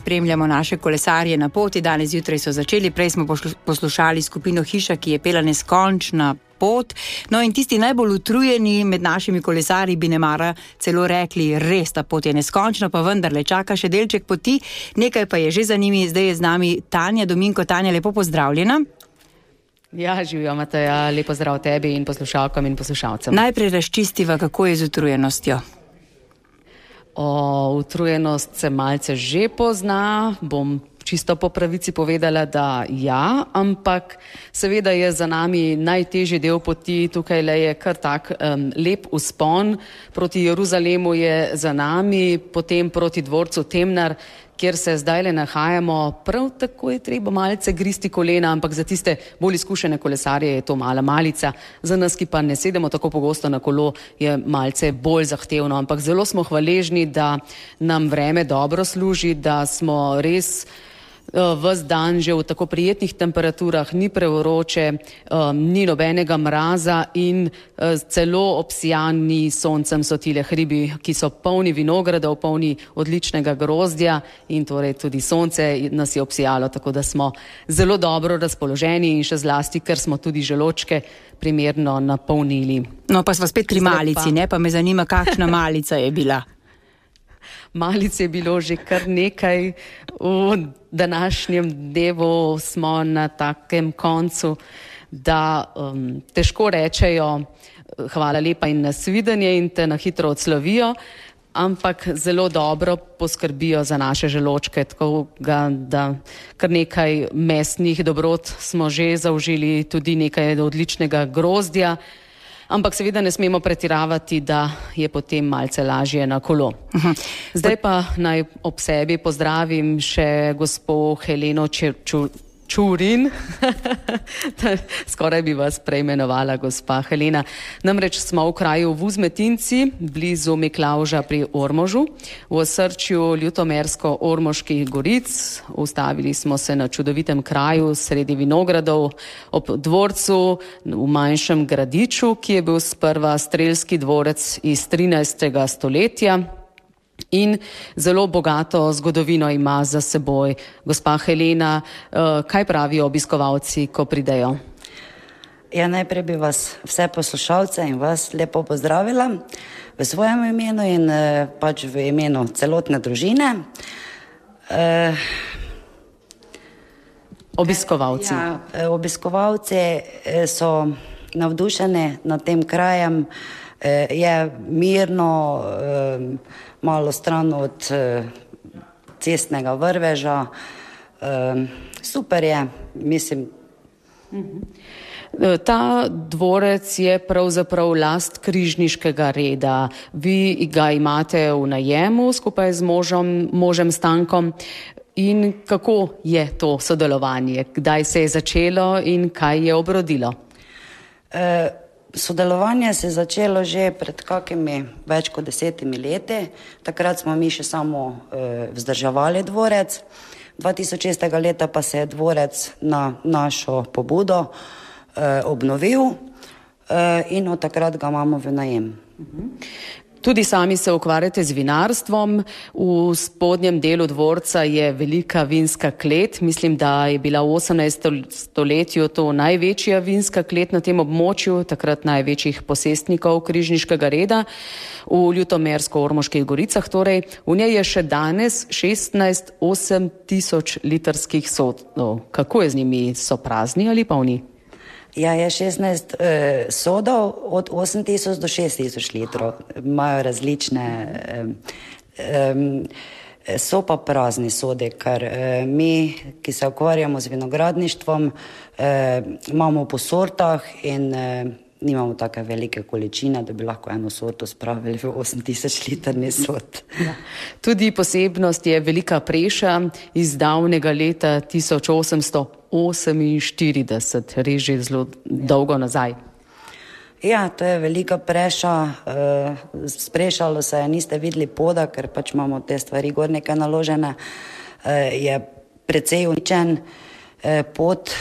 spremljamo naše kolesarje na poti. Danes zjutraj so začeli, prej smo poslušali skupino Hiša, ki je pela Neskončna pot. No in tisti najbolj utrujeni med našimi kolesarji bi nemara celo rekli, res ta pot je neskončna, pa vendarle čaka še delček poti. Nekaj pa je že za njimi, zdaj je z nami Tanja Dominko. Tanja, lepo pozdravljena. Ja, živijo, Mateja, lepo zdrav tebi in poslušalkam in poslušalcem. Najprej razčistiva, kako je z utrujenostjo. Utrujenost se malce že pozna, bom čisto po pravici povedala, da ja, ampak seveda je za nami najtežji del poti, tukaj le je kar tak lep vzpon, proti Jeruzalemu je za nami, potem proti dvorcu Temnar, kjer se zdaj le nahajamo, prav tako je treba malce gristi kolena, ampak za tiste bolj izkušene kolesarje je to mala malica, za nas, ki pa ne sedemo tako pogosto na kolo, je malce bolj zahtevno, ampak zelo smo hvaležni, da nam vreme dobro služi, da smo res ves dan že v tako prijetnih temperaturah, ni prevroče, ni nobenega mraza in celo obsijani soncem so tile hribi, ki so polni vinogradov, polni odličnega grozdja in torej tudi sonce nas je obsijalo, tako da smo zelo dobro razpoloženi in še zlasti, ker smo tudi želočke primerno napolnili. No pa sva spet pri malici, ne? Pa me zanima, kakšna malica je bila. Malic je bilo že kar nekaj, v današnjem dnevu smo na takem koncu, da težko rečejo hvala lepa in nasvidenje in te na hitro odslovijo, ampak zelo dobro poskrbijo za naše želočke, tako da kar nekaj mesnih dobrot smo že zaužili, tudi nekaj odličnega grozdja. Ampak seveda ne smemo pretiravati, da je potem malce lažje na kolo. Zdaj pa naj ob sebi pozdravim še gospo Heleno Čurin. Skoraj bi vas preimenovala gospa Helena. Namreč smo v kraju Vuzmetinci, blizu Miklavža pri Ormožu, v osrčju Ljutomersko-Ormoških goric. Ustavili smo se na čudovitem kraju sredi vinogradov ob dvorcu v manjšem gradiču, ki je bil sprva strelski dvorec iz 13. stoletja. In zelo bogato zgodovino ima za seboj. Gospa Helena, kaj pravijo obiskovalci, ko pridejo? Ja, najprej bi vas vse poslušalce in vas lepo pozdravila v svojem imenu in pač v imenu celotne družine. Obiskovalci. Ja, obiskovalci so navdušeni nad tem krajem, je mirno, malo stran od cestnega vrveža. Super je, mislim. Ta dvorec je pravzaprav last križniškega reda. Vi ga imate v najemu skupaj z možem Stankom. In kako je to sodelovanje? Kdaj se je začelo in kaj je obrodilo? Sodelovanje se je začelo že pred kakimi več kot 10 leti. Takrat smo mi še samo vzdrževali dvorec. 2006. leta pa se je dvorec na našo pobudo obnovil in od takrat ga imamo v najem. Tudi sami se ukvarjate z vinarstvom. V spodnjem delu dvorca je velika vinska klet. Mislim, da je bila v 18. stoletju to največja vinska klet na tem območju, takrat največjih posestnikov križniškega reda v Ljutomersko-Ormoških goricah. Torej, v njej je še danes 16 8000 litrskih sodov. Kako je z njimi? So prazni ali polni? Ja, je 16 sodov od 8000 do 6000 litrov. Imajo različne, so pa prazni sodi, ker mi, ki se ukvarjamo z vinogradništvom, imamo po sortah in nimamo take velike količine, da bi lahko eno sorto spravili v 8000 litrni sod. Ja. Tudi posebnost je velika preša iz davnega leta 1848, res že zelo dolgo nazaj. Ja, to je velika preša, sprešalo se je, niste videli poda, ker pač imamo te stvari gor nekaj naložene, je precej uničen pod.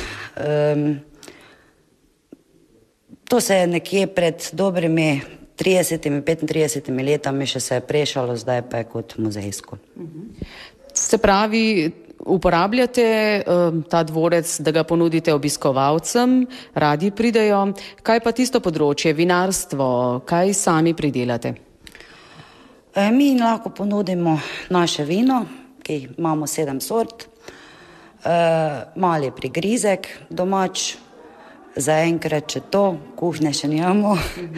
To se je nekje pred dobrimi 30-35 letami še se je prešalo, zdaj pa je kot muzejsko. Se pravi, uporabljate ta dvorec, da ga ponudite obiskovalcem, radi pridejo. Kaj pa tisto področje, vinarstvo, kaj sami pridelate? Mi lahko ponudimo naše vino, ki imamo 7 sort, mali prigrizek domač, zaenkrat če to, kuhne še nimamo,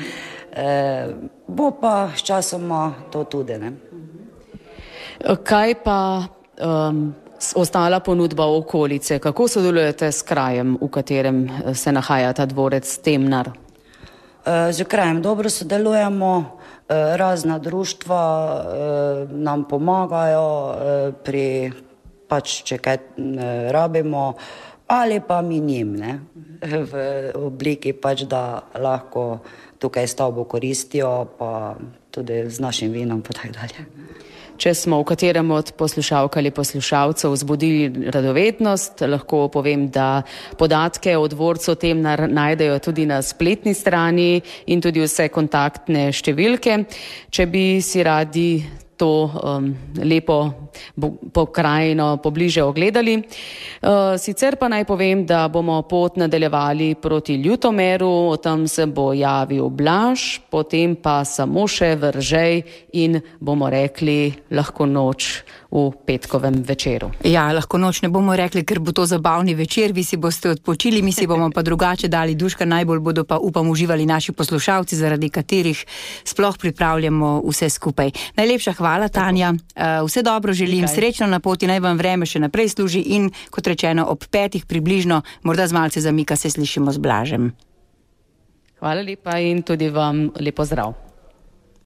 bo pa s časoma to tudi, ne. Kaj pa ostala ponudba okolice? Kako sodelujete s krajem, v katerem se nahaja ta dvorec Temnar? Z krajem dobro sodelujemo, razna društva nam pomagajo pri, pač če kaj rabimo, ali pa mi njim, ne, v obliki pač, da lahko tukaj stavbo koristijo, pa tudi z našim vinom pa tako dalje. Če smo v katerem od poslušalk ali poslušalcev vzbudili radovednost, lahko povem, da podatke o dvorcu Temnar najdejo tudi na spletni strani in tudi vse kontaktne številke. Če bi si radi to lepo pokrajino pobliže ogledali. Sicer pa naj povem, da bomo pot nadaljevali proti Ljutomeru, o tem se bo javil Blaž, potem pa samo še Veržej in bomo rekli lahko noč v petkovem večeru. Ja, lahko noč ne bomo rekli, ker bo to zabavni večer, vi si boste odpočili, mi si bomo pa drugače dali duška, najbolj bodo pa upam uživali naši poslušalci, zaradi katerih sploh pripravljamo vse skupaj. Najlepša hvala, Tanja, vse dobro želim, srečno na poti, naj vam vreme še naprej služi in kot rečeno ob 5 približno, morda z malce zamika se slišimo z Blažem. Hvala lepa in tudi vam lepo zdrav.